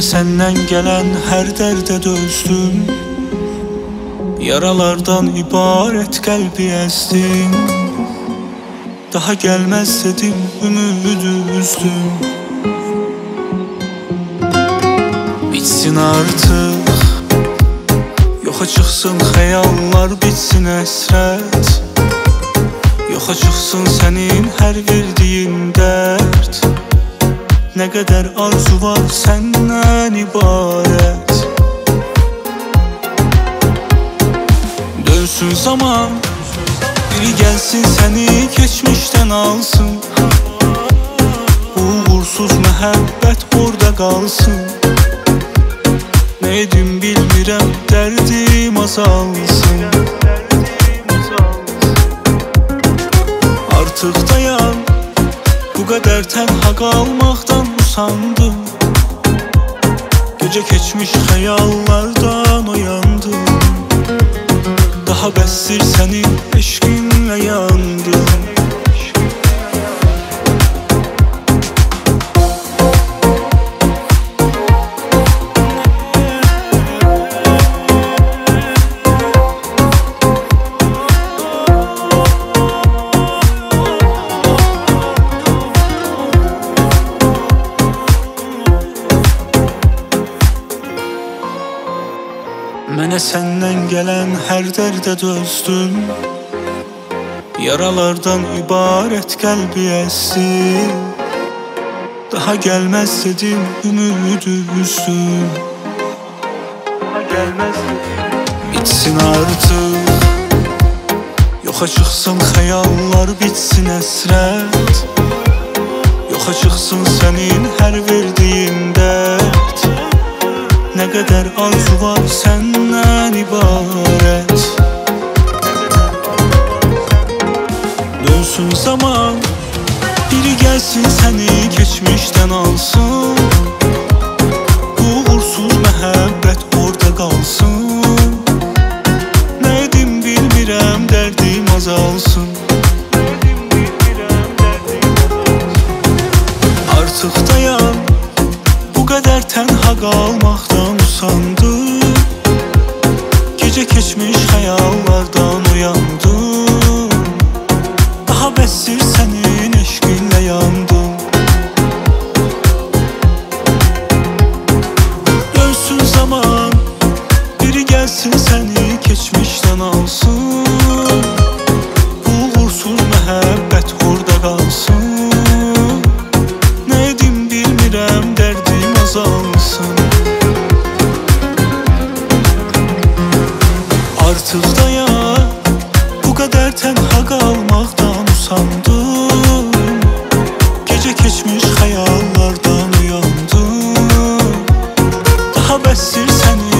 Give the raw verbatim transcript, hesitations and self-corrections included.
səndən gələn hər dərdə dözdüm. Yaralardan ibarət qəlbi əzdin. Daha gəlməz dedim, ümidi üzdüm. Bitsin artıq, yoxa çıxsın xəyallar, bitsin əsrət. Yoxa çıxsın sənin hər verdiyin dərd. Nə qədər arzu var səndən ibarət. Dönsün zaman, biri gəlsin səni keçmişdən alsın. Uğursuz məhəbbət orada qalsın. Nə edim bilmirəm, dərdim azalsın. Artıq dayan, bu qədər tənha qalmaqdan usandım. Gecə keçmiş xəyallardan oyandım. Daha bəsdir sənin eşqinlə yandım. Mənə səndən gələn hər dərdə dözdüm. Yaralardan ibarət qəlbi əzdim. Daha gəlməz dedim, ümidi üzdüm. Bitsin artıq, yoxa çıxsın xəyallar, bitsin əsrət. Yoxa çıxsın sənin hər verdiyin dərd. Nə qədər arzu var səndən ibarət. Dönsün zaman, biri gəlsin səni keçmişdən alsın. Uğursuz məhəbbət orada qalsın. Nə edim bilmirəm, dərdim azalsın. Artıq dayan, bu qədər tənha qalmaqdan usandım. Gecə keçmiş xəyallardan uyandım. Daha bəsdir sənin eşqinlə yandım. Dönsün zaman, biri gəlsin səni keçmişdən alsın. Uğursuz məhəbbət orada qalsın. Nə edim bilmirəm, dərdim azalsın. Artıq dayan, bu qədər tənha qalmaqdan usandım. Gecə keçmiş xəyallardan uyandım. Daha bəsdir səni